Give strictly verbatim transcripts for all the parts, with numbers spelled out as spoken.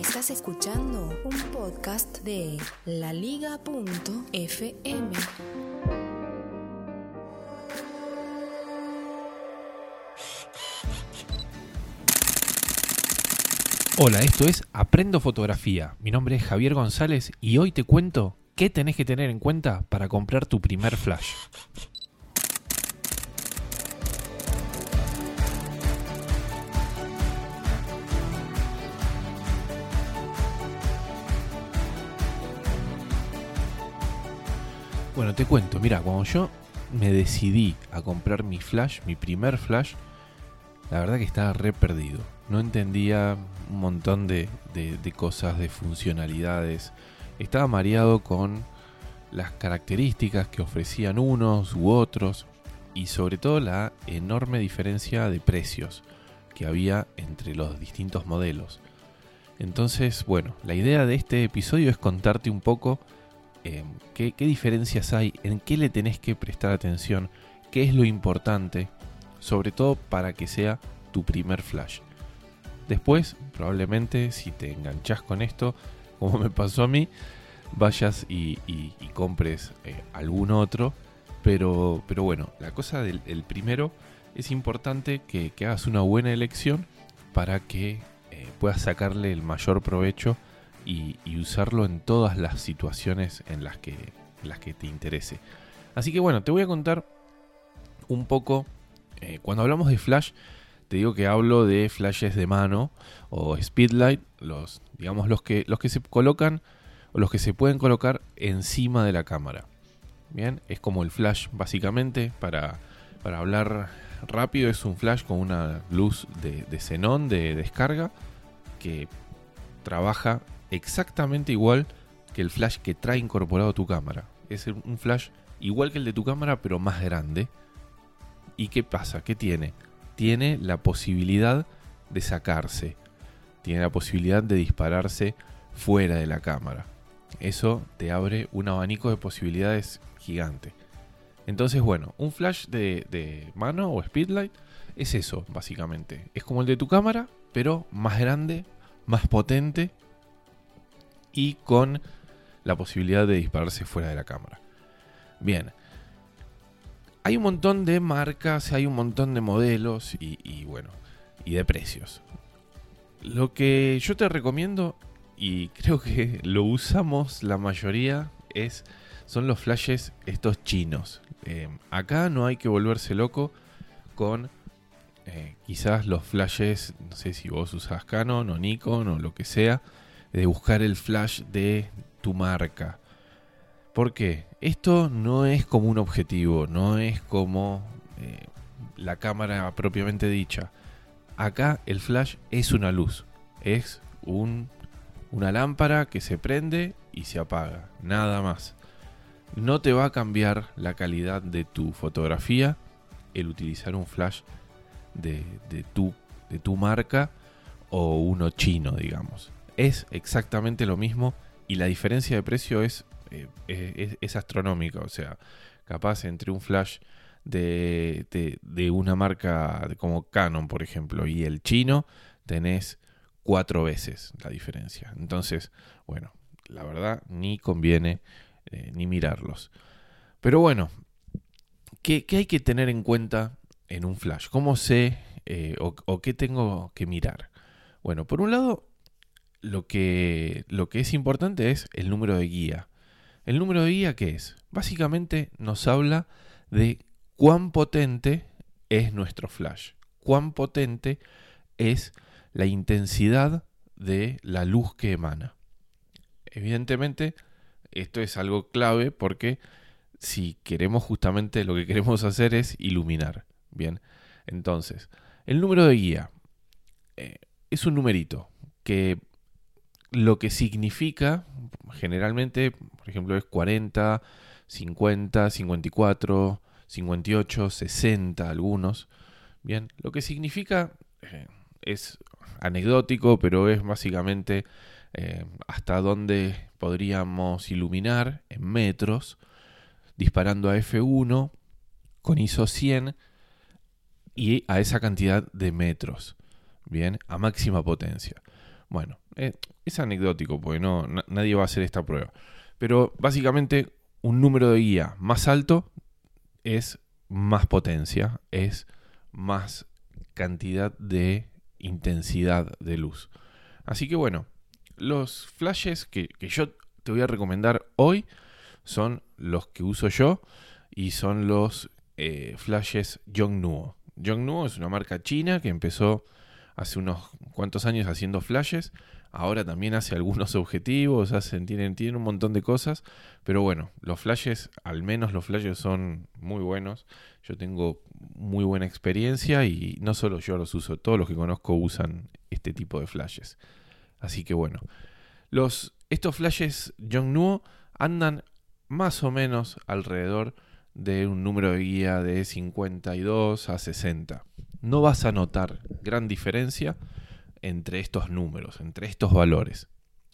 Estás escuchando un podcast de la liga punto efe eme. Hola, esto es Aprendo Fotografía. Mi nombre es Javier González y hoy te cuento qué tenés que tener en cuenta para comprar tu primer flash. Bueno, te cuento, mira, cuando yo me decidí a comprar mi flash, mi primer flash, la verdad que estaba re perdido. No entendía un montón de, de, de cosas, de funcionalidades. Estaba mareado con las características que ofrecían unos u otros y sobre todo la enorme diferencia de precios que había entre los distintos modelos. Entonces, bueno, la idea de este episodio es contarte un poco eh, qué, qué diferencias hay, en qué le tenés que prestar atención, qué es lo importante, sobre todo para que sea tu primer flash. Después, probablemente, si te enganchás con esto, como me pasó a mí, vayas y, y, y compres eh, algún otro. Pero, pero bueno, la cosa del el primero es importante que, que hagas una buena elección para que eh, puedas sacarle el mayor provecho y, y usarlo en todas las situaciones en las que, en las que te interese. Así que bueno, te voy a contar un poco. Eh, cuando hablamos de flash, te digo que hablo de flashes de mano o speedlight, los, digamos los que, los que se colocan o los que se pueden colocar encima de la cámara. Bien, es como el flash básicamente, para, para hablar rápido, es un flash con una luz de, de xenón, de descarga, que trabaja exactamente igual que el flash que trae incorporado tu cámara. Es un flash igual que el de tu cámara, pero más grande. ¿Y qué pasa? ¿Qué tiene? Tiene la posibilidad de sacarse. Tiene la posibilidad de dispararse fuera de la cámara. Eso te abre un abanico de posibilidades gigante. Entonces, bueno, un flash de, de mano o speedlight es eso, básicamente. Es como el de tu cámara, pero más grande, más potente y con la posibilidad de dispararse fuera de la cámara. Bien. Hay un montón de marcas, hay un montón de modelos y, y bueno, y de precios. Lo que yo te recomiendo, y creo que lo usamos la mayoría, es, son los flashes estos chinos. Eh, acá no hay que volverse loco con eh, quizás los flashes, no sé si vos usás Canon o Nikon o lo que sea, de buscar el flash de tu marca. ¿Por qué? Esto no es como un objetivo, no es como eh, la cámara propiamente dicha. Acá el flash es una luz, es un, una lámpara que se prende y se apaga, nada más. No te va a cambiar la calidad de tu fotografía el utilizar un flash de, de, tu, de tu marca o uno chino, digamos. Es exactamente lo mismo y la diferencia de precio es Eh, es, es astronómica. O sea, capaz entre un flash de, de, de una marca como Canon, por ejemplo, y el chino, tenés cuatro veces la diferencia. Entonces, bueno, la verdad ni conviene eh, ni mirarlos. Pero bueno, ¿qué, qué hay que tener en cuenta en un flash? ¿Cómo sé eh, o, o qué tengo que mirar? Bueno, por un lado, lo que, lo que es importante es el número de guía. ¿El número de guía qué es? Básicamente nos habla de cuán potente es nuestro flash, cuán potente es la intensidad de la luz que emana. Evidentemente, esto es algo clave porque si queremos justamente lo que queremos hacer es iluminar. Bien, entonces, el número de guía eh, es un numerito que lo que significa generalmente, por ejemplo, es cuarenta, cincuenta, cincuenta y cuatro, cincuenta y ocho, sesenta algunos. Bien, lo que significa eh, es anecdótico, pero es básicamente eh, hasta dónde podríamos iluminar en metros, disparando a efe uno con I S O cien y a esa cantidad de metros. Bien, a máxima potencia. Bueno, eh, es anecdótico porque no, na- nadie va a hacer esta prueba. Pero básicamente un número de guía más alto es más potencia, es más cantidad de intensidad de luz. Así que bueno, los flashes que, que yo te voy a recomendar hoy son los que uso yo y son los eh, flashes Yongnuo. Yongnuo es una marca china que empezó hace unos cuantos años haciendo flashes. Ahora también hace algunos objetivos, hacen, tienen, tienen un montón de cosas. Pero bueno, los flashes, al menos los flashes son muy buenos. Yo tengo muy buena experiencia y no solo yo los uso, todos los que conozco usan este tipo de flashes. Así que bueno, los, estos flashes Yongnuo andan más o menos alrededor de un número de guía de cincuenta y dos a sesenta. No vas a notar gran diferencia entre estos números, entre estos valores.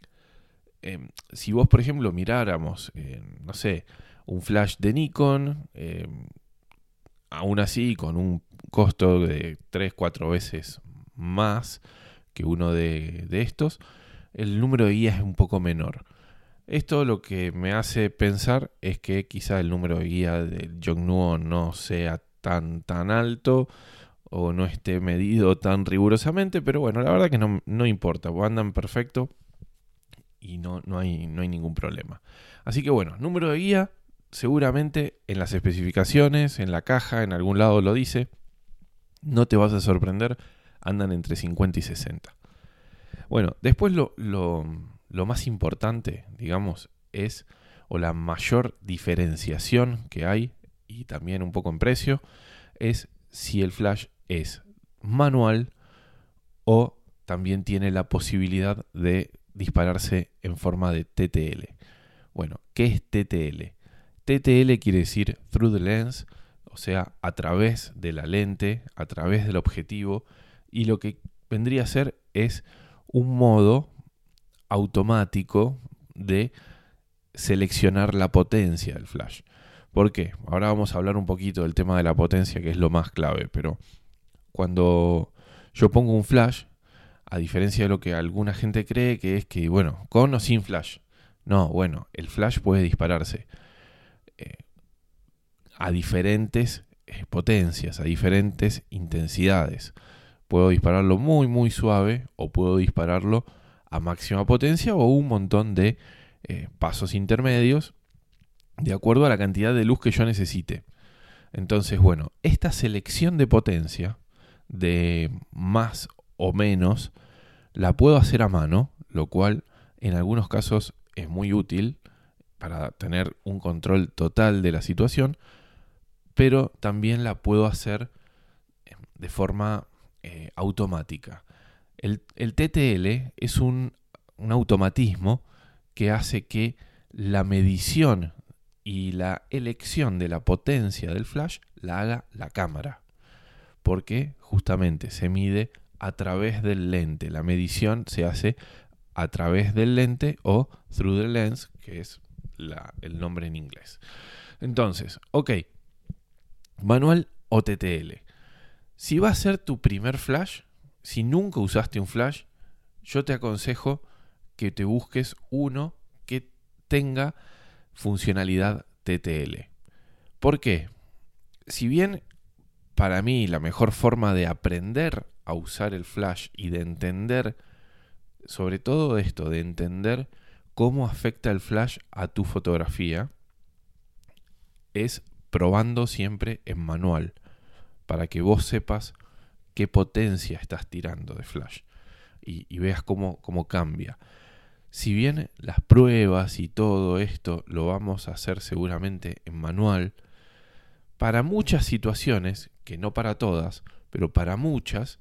Eh, si vos, por ejemplo, miráramos, eh, no sé, un flash de Nikon, eh, aún así con un costo de tres cuatro veces más que uno de, de estos, el número de guía es un poco menor. Esto lo que me hace pensar es que quizá el número de guía del Yongnuo no sea tan tan alto o no esté medido tan rigurosamente, pero bueno, la verdad que no, no importa, andan perfecto y no, no, hay, no hay ningún problema. Así que bueno, número de guía, seguramente en las especificaciones, en la caja, en algún lado lo dice, no te vas a sorprender, andan entre cincuenta y sesenta. Bueno, después lo, lo, lo más importante, digamos, es, o la mayor diferenciación que hay, y también un poco en precio, es si el flash es manual o también tiene la posibilidad de dispararse en forma de T T L. Bueno, ¿qué es T T L? T T L quiere decir through the lens, o sea, a través de la lente, a través del objetivo, y lo que vendría a ser es un modo automático de seleccionar la potencia del flash. ¿Por qué? Ahora vamos a hablar un poquito del tema de la potencia, que es lo más clave, pero cuando yo pongo un flash, a diferencia de lo que alguna gente cree, que es que, bueno, con o sin flash. No, bueno, el flash puede dispararse eh, a diferentes eh, potencias, a diferentes intensidades. Puedo dispararlo muy, muy suave o puedo dispararlo a máxima potencia o un montón de eh, pasos intermedios de acuerdo a la cantidad de luz que yo necesite. Entonces, bueno, esta selección de potencia de más o menos la puedo hacer a mano, lo cual en algunos casos es muy útil para tener un control total de la situación, pero también la puedo hacer de forma eh, automática. El, el T T L es un, un automatismo que hace que la medición y la elección de la potencia del flash la haga la cámara, porque justamente se mide a través del lente. La medición se hace a través del lente o through the lens, que es la, el nombre en inglés. Entonces, ok, manual o T T L. Si va a ser tu primer flash, si nunca usaste un flash, yo te aconsejo que te busques uno que tenga funcionalidad T T L. ¿Por qué? Si bien para mí la mejor forma de aprender a usar el flash y de entender, sobre todo esto, de entender cómo afecta el flash a tu fotografía, es probando siempre en manual, para que vos sepas qué potencia estás tirando de flash y, y veas cómo, cómo cambia. Si bien las pruebas y todo esto lo vamos a hacer seguramente en manual, para muchas situaciones, que no para todas, pero para muchas,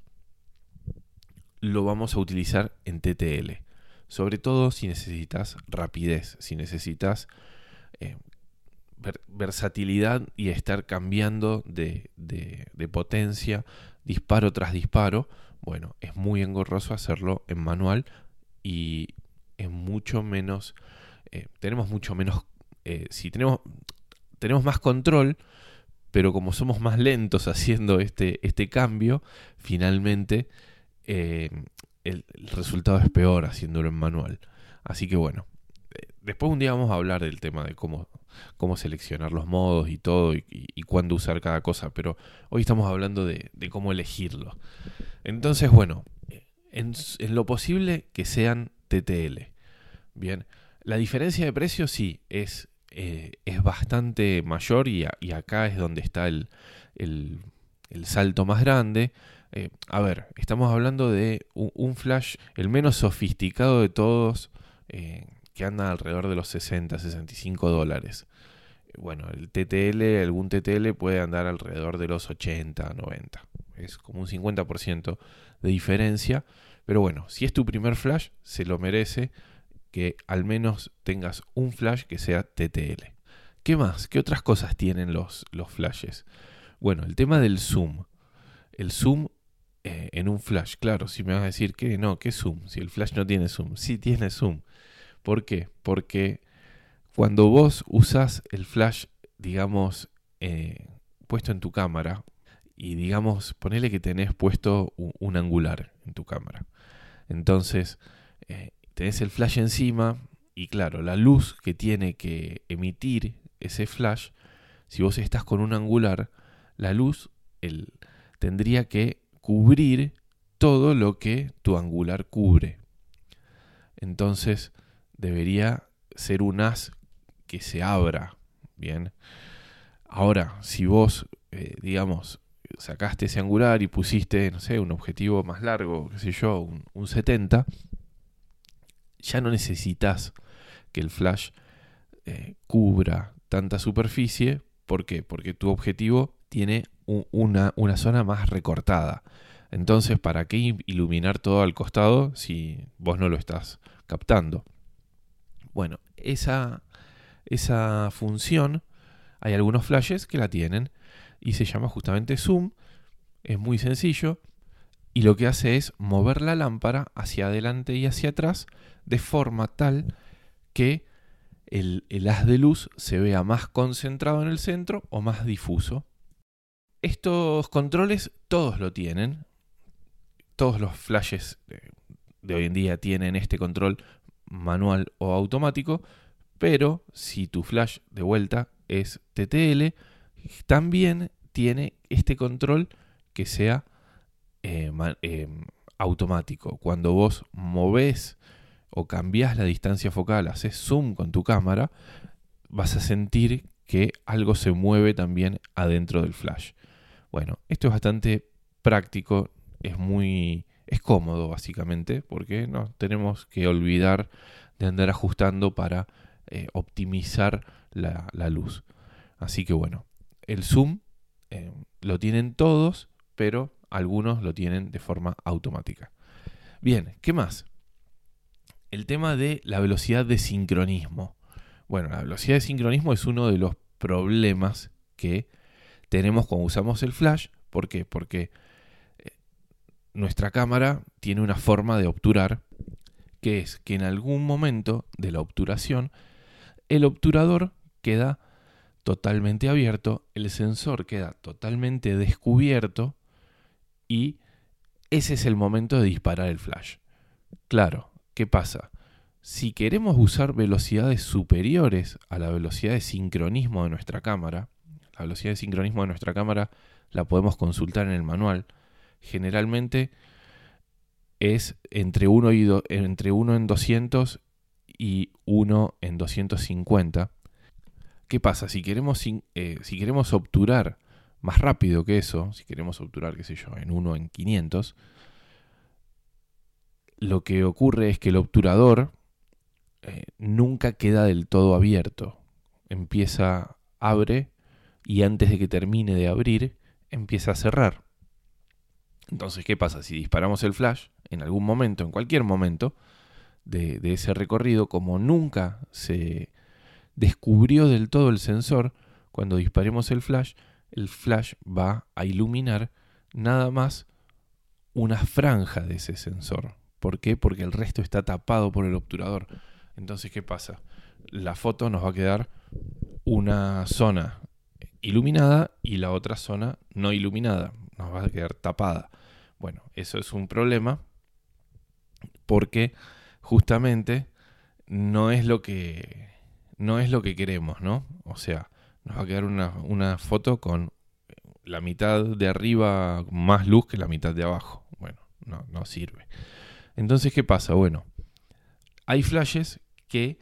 lo vamos a utilizar en T T L. Sobre todo si necesitas rapidez, si necesitas eh, ver, versatilidad y estar cambiando de, de, de potencia, disparo tras disparo. Bueno, es muy engorroso hacerlo en manual y es mucho menos, eh, tenemos mucho menos, eh, si tenemos, tenemos más control, pero como somos más lentos haciendo este, este cambio, finalmente eh, el, el resultado es peor haciéndolo en manual. Así que bueno, eh, después un día vamos a hablar del tema de cómo, cómo seleccionar los modos y todo y, y, y cuándo usar cada cosa, pero hoy estamos hablando de, de cómo elegirlo. Entonces, bueno, en, en lo posible que sean T T L. Bien, la diferencia de precio sí es, eh, es bastante mayor y, a, y acá es donde está el, el, el salto más grande. Eh, a ver, estamos hablando de un, un flash, el menos sofisticado de todos, eh, que anda alrededor de los sesenta, sesenta y cinco dólares. Bueno, el T T L, algún T T L puede andar alrededor de los ochenta, noventa. Es como un cincuenta por ciento de diferencia. Pero bueno, si es tu primer flash, se lo merece que al menos tengas un flash que sea T T L. ¿Qué más? ¿Qué otras cosas tienen los, los flashes? Bueno, el tema del zoom. El zoom eh, en un flash. Claro, si me vas a decir que no, ¿qué zoom? Si el flash no tiene zoom. Sí tiene zoom. ¿Por qué? Porque cuando vos usás el flash, digamos, eh, puesto en tu cámara, y digamos, ponele que tenés puesto un, un angular en tu cámara. Entonces, eh, tenés el flash encima y claro, la luz que tiene que emitir ese flash, si vos estás con un angular, la luz el, tendría que cubrir todo lo que tu angular cubre. Entonces, debería ser un haz que se abra, ¿bien? Ahora, si vos, eh, digamos, sacaste ese angular y pusiste, no sé, un objetivo más largo, qué sé yo, un, un setenta, ya no necesitas que el flash eh, cubra tanta superficie. ¿Por qué? Porque tu objetivo tiene un, una, una zona más recortada. Entonces, ¿para qué iluminar todo al costado si vos no lo estás captando? Bueno, esa, esa función, hay algunos flashes que la tienen y se llama justamente zoom. Es muy sencillo y lo que hace es mover la lámpara hacia adelante y hacia atrás de forma tal que el, el haz de luz se vea más concentrado en el centro o más difuso. Estos controles todos lo tienen. Todos los flashes de, de hoy en día tienen este control manual o automático, pero si tu flash de vuelta es T T L, también tiene este control que sea eh, eh, automático. Cuando vos movés o cambiás la distancia focal, haces zoom con tu cámara, vas a sentir que algo se mueve también adentro del flash. Bueno, esto es bastante práctico, es muy es cómodo básicamente, porque no tenemos que olvidar de andar ajustando para eh, optimizar la, la luz. Así que bueno, el zoom eh, lo tienen todos, pero algunos lo tienen de forma automática. Bien, ¿qué más? El tema de la velocidad de sincronismo. Bueno, la velocidad de sincronismo es uno de los problemas que tenemos cuando usamos el flash. ¿Por qué? Porque eh, nuestra cámara tiene una forma de obturar, que es que en algún momento de la obturación el obturador queda totalmente abierto, el sensor queda totalmente descubierto y ese es el momento de disparar el flash. Claro, ¿qué pasa? Si queremos usar velocidades superiores a la velocidad de sincronismo de nuestra cámara, la velocidad de sincronismo de nuestra cámara la podemos consultar en el manual. Generalmente es entre uno, y do, entre uno en doscientos y uno en doscientos cincuenta. ¿Qué pasa? Si queremos, eh, si queremos obturar más rápido que eso, si queremos obturar, qué sé yo, en uno en quinientos, lo que ocurre es que el obturador eh, nunca queda del todo abierto. Empieza, abre y antes de que termine de abrir, empieza a cerrar. Entonces, ¿qué pasa? Si disparamos el flash en algún momento, en cualquier momento de, de ese recorrido, como nunca se descubrió del todo el sensor, cuando disparemos el flash, el flash va a iluminar nada más una franja de ese sensor. ¿Por qué? Porque el resto está tapado por el obturador. Entonces, ¿qué pasa? La foto nos va a quedar una zona iluminada y la otra zona no iluminada. Nos va a quedar tapada. Bueno, eso es un problema porque justamente no es lo que, no es lo que queremos, ¿no? O sea, nos va a quedar una, una foto con la mitad de arriba más luz que la mitad de abajo. Bueno, no, no sirve. Entonces, ¿qué pasa? Bueno, hay flashes que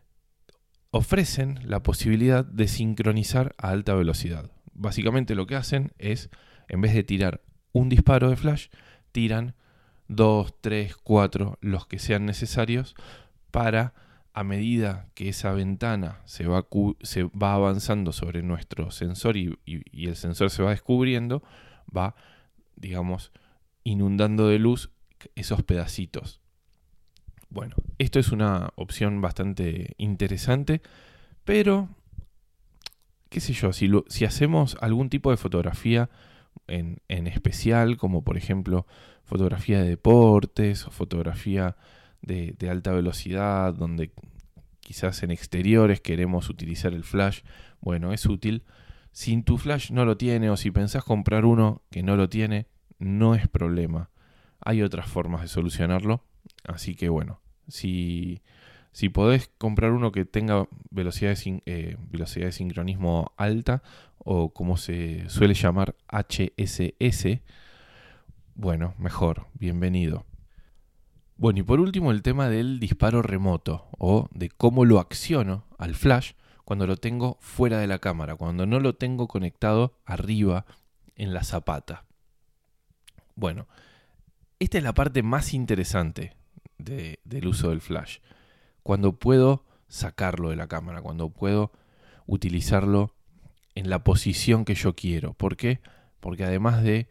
ofrecen la posibilidad de sincronizar a alta velocidad. Básicamente lo que hacen es, en vez de tirar un disparo de flash, tiran dos, tres, cuatro, los que sean necesarios para, a medida que esa ventana se va, cu- se va avanzando sobre nuestro sensor y, y, y el sensor se va descubriendo, va, digamos, inundando de luz esos pedacitos. Bueno, esto es una opción bastante interesante, pero, qué sé yo, si, lo, si hacemos algún tipo de fotografía en, en especial, como por ejemplo fotografía de deportes o fotografía de, de alta velocidad, donde quizás en exteriores queremos utilizar el flash, bueno, es útil. Si tu flash no lo tiene o si pensás comprar uno que no lo tiene, no es problema. Hay otras formas de solucionarlo, así que bueno, si, si podés comprar uno que tenga velocidad de, sin, eh, velocidad de sincronismo alta, o como se suele llamar H S S, bueno, mejor, bienvenido. Bueno, y por último el tema del disparo remoto, o de cómo lo acciono al flash cuando lo tengo fuera de la cámara, cuando no lo tengo conectado arriba en la zapata. Bueno, esta es la parte más interesante de, del uso del flash. Cuando puedo sacarlo de la cámara, cuando puedo utilizarlo en la posición que yo quiero. ¿Por qué? Porque además de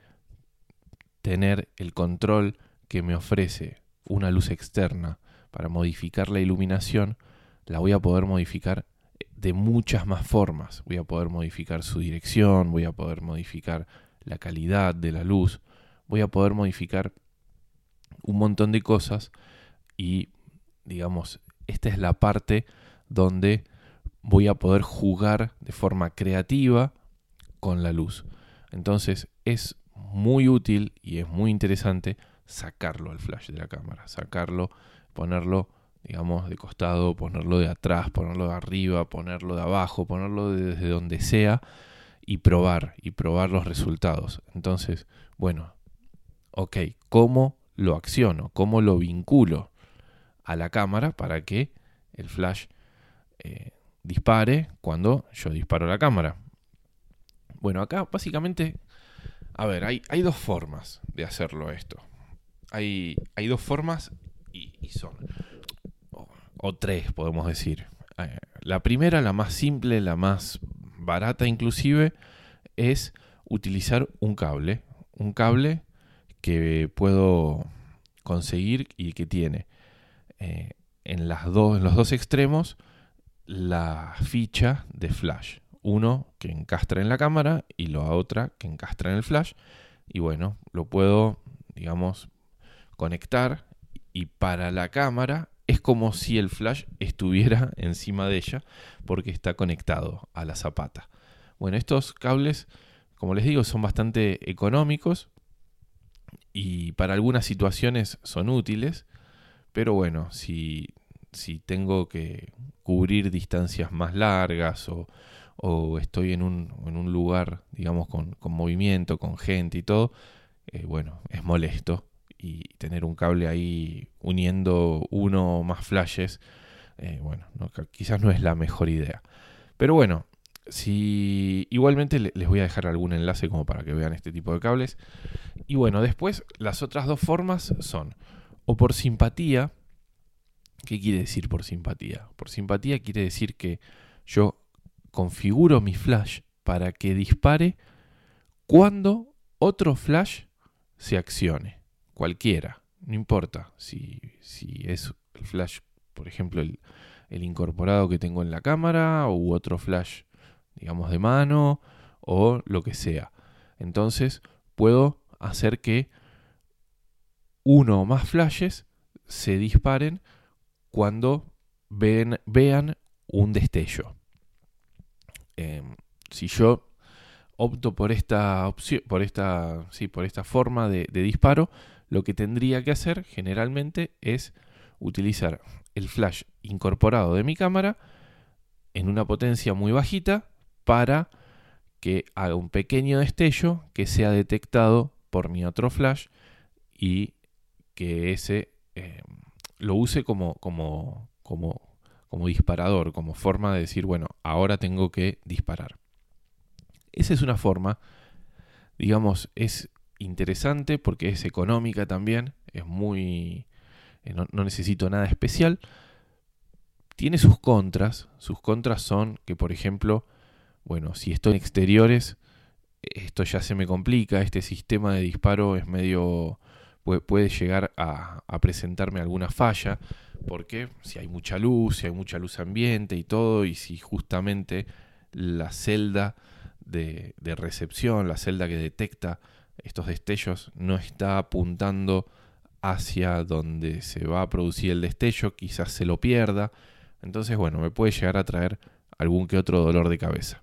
tener el control que me ofrece una luz externa para modificar la iluminación, la voy a poder modificar de muchas más formas. Voy a poder modificar su dirección, voy a poder modificar la calidad de la luz, voy a poder modificar un montón de cosas y, digamos, esta es la parte donde voy a poder jugar de forma creativa con la luz. Entonces es muy útil y es muy interesante sacarlo al flash de la cámara, sacarlo, ponerlo, digamos, de costado, ponerlo de atrás, ponerlo de arriba, ponerlo de abajo, ponerlo desde donde sea y probar, y probar los resultados. Entonces, bueno, ok, ¿cómo lo acciono? ¿Cómo lo vinculo a la cámara para que el flash eh, dispare cuando yo disparo la cámara? Bueno, acá básicamente, a ver, hay, hay dos formas de hacerlo esto. Hay, hay dos formas y, y son, o, o tres podemos decir. Eh, la primera, la más simple, la más barata inclusive, es utilizar un cable. Un cable que puedo conseguir y que tiene eh, en, las dos, en los dos extremos la ficha de flash. Uno que encastra en la cámara y la otra que encastra en el flash. Y bueno, lo puedo, digamos, conectar y para la cámara es como si el flash estuviera encima de ella porque está conectado a la zapata. Bueno, estos cables, como les digo, son bastante económicos y para algunas situaciones son útiles, pero bueno, si, si tengo que cubrir distancias más largas o, o estoy en un, en un lugar, digamos, con, con movimiento, con gente y todo, eh, bueno, es molesto. Y tener un cable ahí uniendo uno o más flashes, eh, bueno, no, quizás no es la mejor idea. Pero bueno, si igualmente les voy a dejar algún enlace como para que vean este tipo de cables. Y bueno, después las otras dos formas son o por simpatía. ¿Qué quiere decir por simpatía? Por simpatía quiere decir que yo configuro mi flash para que dispare cuando otro flash se accione. Cualquiera, no importa si, si es el flash, por ejemplo, el, el incorporado que tengo en la cámara u otro flash, digamos, de mano o lo que sea. Entonces puedo hacer que uno o más flashes se disparen cuando ven, vean un destello. Eh, si yo opto por esta opción, por esta, sí, por esta forma de, de disparo, lo que tendría que hacer generalmente es utilizar el flash incorporado de mi cámara en una potencia muy bajita para que haga un pequeño destello que sea detectado por mi otro flash y que ese eh, lo use como, como, como, como disparador, como forma de decir, bueno, ahora tengo que disparar. Esa es una forma, digamos, es interesante porque es económica también, es muy, eh, no, no necesito nada especial. Tiene sus contras, sus contras son que, por ejemplo, bueno, si estoy en exteriores, esto ya se me complica, este sistema de disparo es medio, puede, puede llegar a, a presentarme alguna falla, porque si hay mucha luz, si hay mucha luz ambiente y todo, y si justamente la celda de, de recepción, la celda que detecta estos destellos no está apuntando hacia donde se va a producir el destello, quizás se lo pierda. Entonces, bueno, me puede llegar a traer algún que otro dolor de cabeza.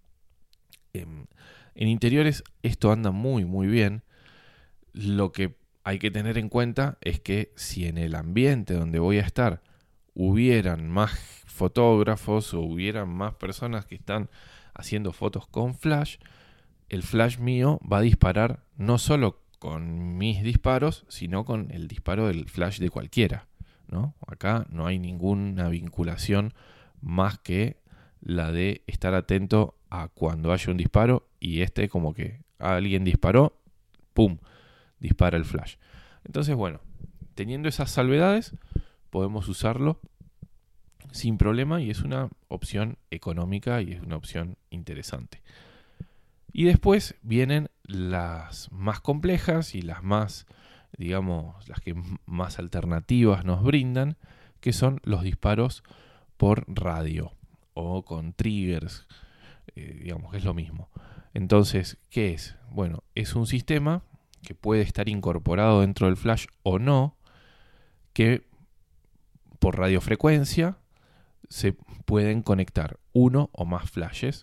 En, en interiores esto anda muy muy bien. Lo que hay que tener en cuenta es que si en el ambiente donde voy a estar hubieran más fotógrafos o hubieran más personas que están haciendo fotos con flash, el flash mío va a disparar no solo con mis disparos, sino con el disparo del flash de cualquiera, ¿no? Acá no hay ninguna vinculación más que la de estar atento a cuando haya un disparo y este como que alguien disparó, ¡pum!, dispara el flash. Entonces, bueno, teniendo esas salvedades, podemos usarlo sin problema y es una opción económica y es una opción interesante. Y después vienen las más complejas y las más, digamos, las que más alternativas nos brindan, que son los disparos por radio o con triggers, eh, digamos, es lo mismo. Entonces, ¿qué es? Bueno, es un sistema que puede estar incorporado dentro del flash o no, que por radiofrecuencia se pueden conectar uno o más flashes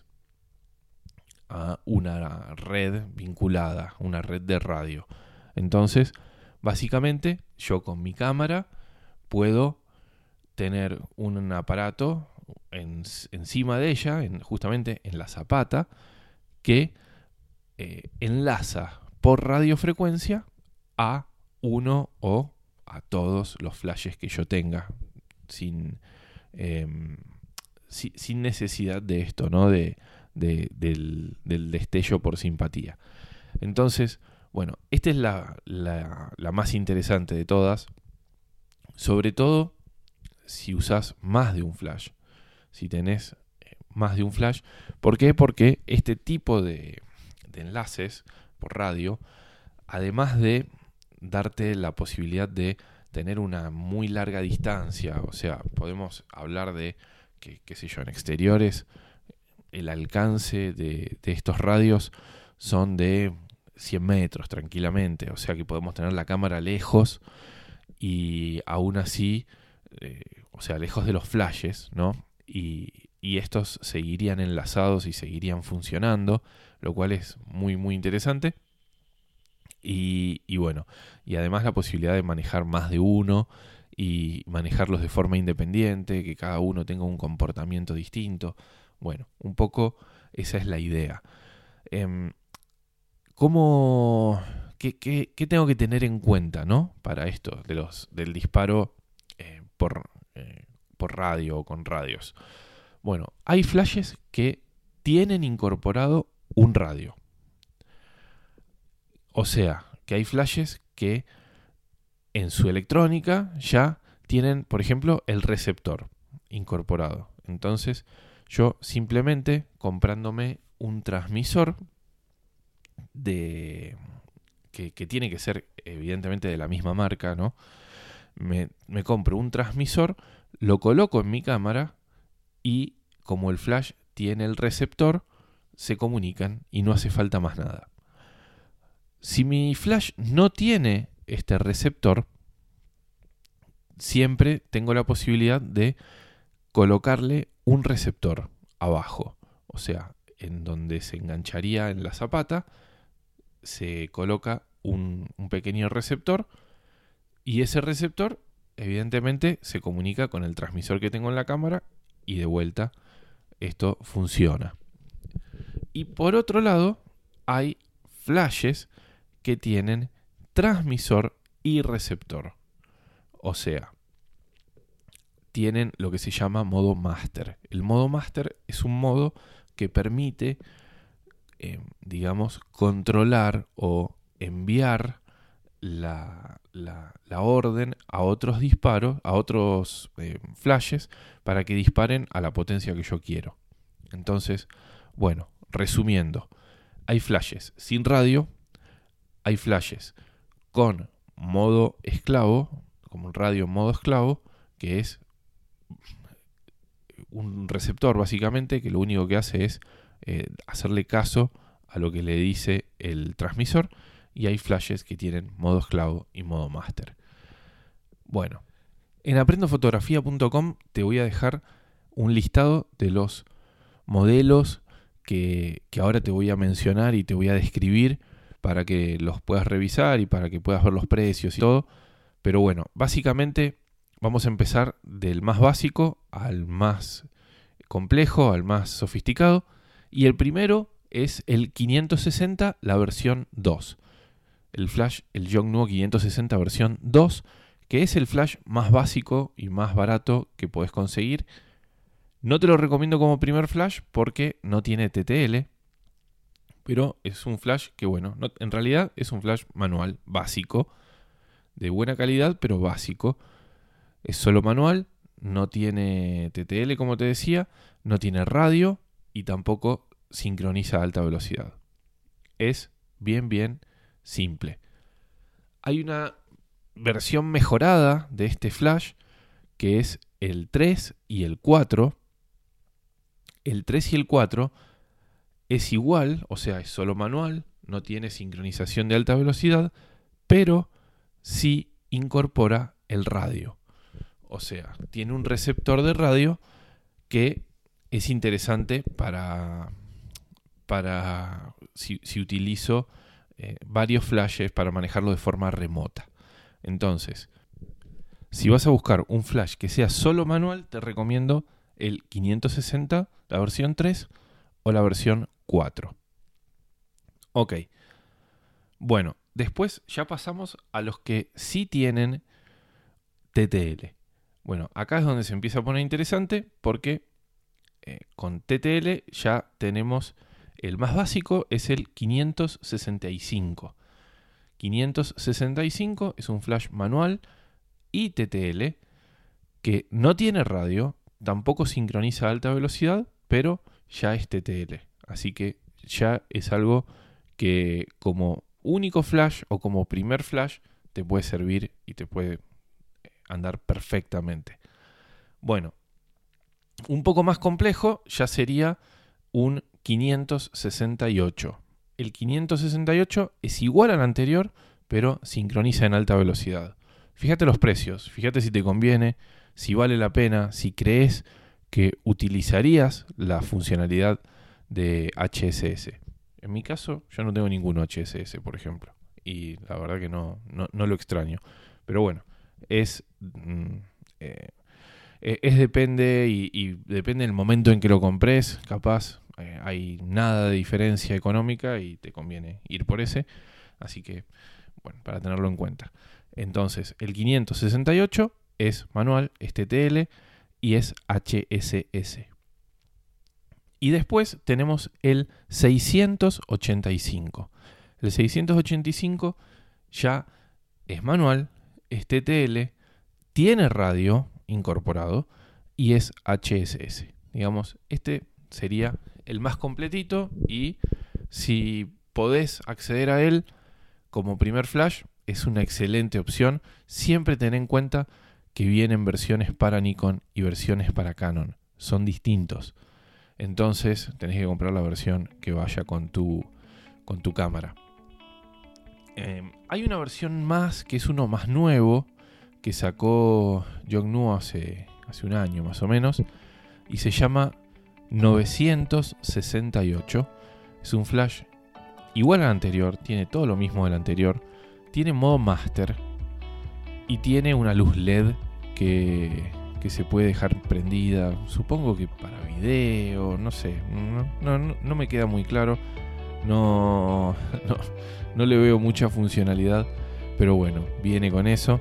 a una red vinculada, una red de radio. Entonces, básicamente, yo con mi cámara puedo tener un aparato en, encima de ella, en, justamente en la zapata, que eh, enlaza por radiofrecuencia a uno o a todos los flashes que yo tenga, sin, eh, si, sin necesidad de esto, ¿no? De, de, del, del destello por simpatía. Entonces, bueno, esta es la, la, la más interesante de todas, sobre todo si usás más de un flash, si tenés más de un flash. ¿Por qué? Porque este tipo de, de enlaces por radio, además de darte la posibilidad de tener una muy larga distancia, o sea, podemos hablar de que, qué sé yo, en exteriores, el alcance de, de estos radios son de cien metros tranquilamente, o sea que podemos tener la cámara lejos y aún así, eh, o sea, lejos de los flashes, ¿no? Y, y estos seguirían enlazados y seguirían funcionando, lo cual es muy muy interesante. Y, y bueno, y además la posibilidad de manejar más de uno y manejarlos de forma independiente, que cada uno tenga un comportamiento distinto. Bueno, un poco esa es la idea. Eh, ¿Cómo, qué, qué, qué tengo que tener en cuenta, ¿no? Para esto de los, del disparo eh, por, eh, por radio o con radios. Bueno, hay flashes que tienen incorporado un radio. O sea, que hay flashes que en su electrónica ya tienen, por ejemplo, el receptor incorporado. Entonces, yo simplemente comprándome un transmisor de que, que tiene que ser evidentemente de la misma marca, ¿no? Me, me compro un transmisor, lo coloco en mi cámara y como el flash tiene el receptor, se comunican y no hace falta más nada. Si mi flash no tiene este receptor, siempre tengo la posibilidad de colocarle un receptor abajo. O sea, en donde se engancharía en la zapata, se coloca un, un pequeño receptor y ese receptor evidentemente se comunica con el transmisor que tengo en la cámara y de vuelta esto funciona. Y por otro lado hay flashes que tienen transmisor y receptor. O sea, tienen lo que se llama modo master. El modo master es un modo que permite, eh, digamos, controlar o enviar la, la, la orden a otros disparos, a otros eh, flashes, para que disparen a la potencia que yo quiero. Entonces, bueno, resumiendo, hay flashes sin radio, hay flashes con modo esclavo, como un radio en modo esclavo, que es un receptor básicamente que lo único que hace es eh, hacerle caso a lo que le dice el transmisor, y hay flashes que tienen modo esclavo y modo master. Bueno, en aprendo fotografía punto com te voy a dejar un listado de los modelos que, que ahora te voy a mencionar y te voy a describir para que los puedas revisar y para que puedas ver los precios y todo. Pero bueno, básicamente vamos a empezar del más básico al más complejo, al más sofisticado. Y el primero es el quinientos sesenta, la versión dos. El flash, el Yongnuo quinientos sesenta versión dos, que es el flash más básico y más barato que podés conseguir. No te lo recomiendo como primer flash porque no tiene T T L, pero es un flash que, bueno, no, en realidad es un flash manual básico, de buena calidad, pero básico. Es solo manual, no tiene T T L, como te decía, no tiene radio y tampoco sincroniza a alta velocidad. Es bien, bien simple. Hay una versión mejorada de este flash que es el tres y el cuatro. El tres y el cuatro es igual, o sea, es solo manual, no tiene sincronización de alta velocidad, pero sí incorpora el radio. O sea, tiene un receptor de radio que es interesante para, para si, si utilizo eh, varios flashes para manejarlo de forma remota. Entonces, si vas a buscar un flash que sea solo manual, te recomiendo el quinientos sesenta, la versión tres o la versión cuatro. Ok. Bueno, después ya pasamos a los que sí tienen T T L. Bueno, acá es donde se empieza a poner interesante porque eh, con T T L ya tenemos el más básico, es el quinientos sesenta y cinco. quinientos sesenta y cinco es un flash manual y T T L que no tiene radio, tampoco sincroniza a alta velocidad, pero ya es T T L. Así que ya es algo que como único flash o como primer flash te puede servir y te puede andar perfectamente. Bueno, un poco más complejo ya sería un quinientos sesenta y ocho. El quinientos sesenta y ocho es igual al anterior, pero sincroniza en alta velocidad. Fíjate los precios, fíjate si te conviene, si vale la pena, si crees que utilizarías la funcionalidad de H S S. En mi caso, yo no tengo ninguno H S S, por ejemplo, y la verdad que no, no, no lo extraño. Pero bueno, es, mm, eh, es depende y, y depende del momento en que lo compres. Capaz eh, hay nada de diferencia económica y te conviene ir por ese. Así que, bueno, para tenerlo en cuenta. Entonces, el quinientos sesenta y ocho es manual, es T T L y es H S S. Y después tenemos el seiscientos ochenta y cinco. El seiscientos ochenta y cinco ya es manual, es T T L, tiene radio incorporado y es H S S. Digamos, este sería el más completito y si podés acceder a él como primer flash, es una excelente opción. Siempre ten en cuenta que vienen versiones para Nikon y versiones para Canon. Son distintos. Entonces tenés que comprar la versión que vaya con tu, con tu cámara. Eh, hay una versión más que es uno más nuevo que sacó Yongnuo hace, hace un año más o menos y se llama novecientos sesenta y ocho. Es un flash igual al anterior, tiene todo lo mismo del anterior, tiene modo master y tiene una luz L E D que, que se puede dejar prendida, supongo que para video, no sé, no, no, no me queda muy claro, no, no, no le veo mucha funcionalidad, pero bueno, viene con eso.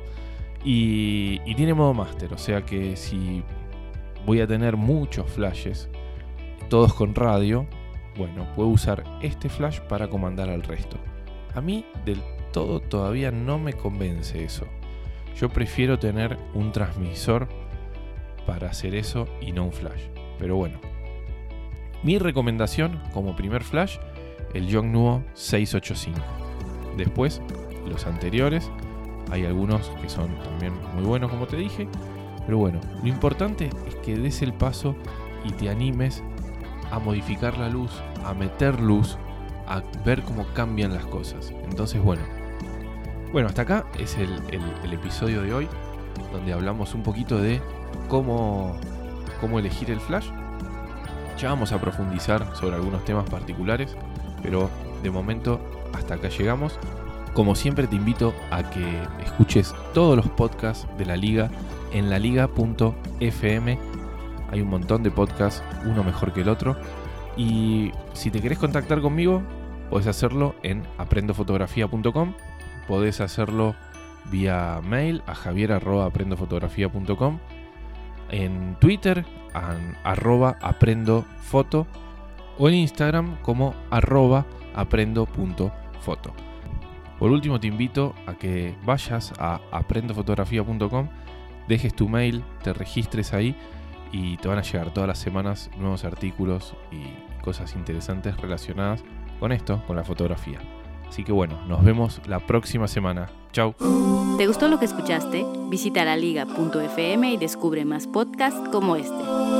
Y, y tiene modo master, o sea que si voy a tener muchos flashes, todos con radio, bueno, puedo usar este flash para comandar al resto. A mí del todo todavía no me convence eso. Yo prefiero tener un transmisor para hacer eso y no un flash. Pero bueno, mi recomendación como primer flash, el Yongnuo seiscientos ochenta y cinco. Después, los anteriores. Hay algunos que son también muy buenos, como te dije. Pero bueno, lo importante es que des el paso y te animes a modificar la luz, a meter luz, a ver cómo cambian las cosas. Entonces, bueno. Bueno, hasta acá es el, el, el episodio de hoy, donde hablamos un poquito de cómo, cómo elegir el flash. Ya vamos a profundizar sobre algunos temas particulares, pero de momento hasta acá llegamos. Como siempre te invito a que escuches todos los podcasts de la Liga en la liga punto f m. Hay un montón de podcasts, uno mejor que el otro. Y si te querés contactar conmigo, podés hacerlo en aprendo fotografía punto com. Podés hacerlo vía mail a javier arroba aprendo fotografía punto com. En Twitter, en arroba aprendofoto. O en Instagram como arroba aprendo punto foto. Por último, te invito a que vayas a aprendo fotografía punto com, dejes tu mail, te registres ahí y te van a llegar todas las semanas nuevos artículos y cosas interesantes relacionadas con esto, con la fotografía. Así que bueno, nos vemos la próxima semana. Chau. ¿Te gustó lo que escuchaste? Visita la liga punto f m y descubre más podcasts como este.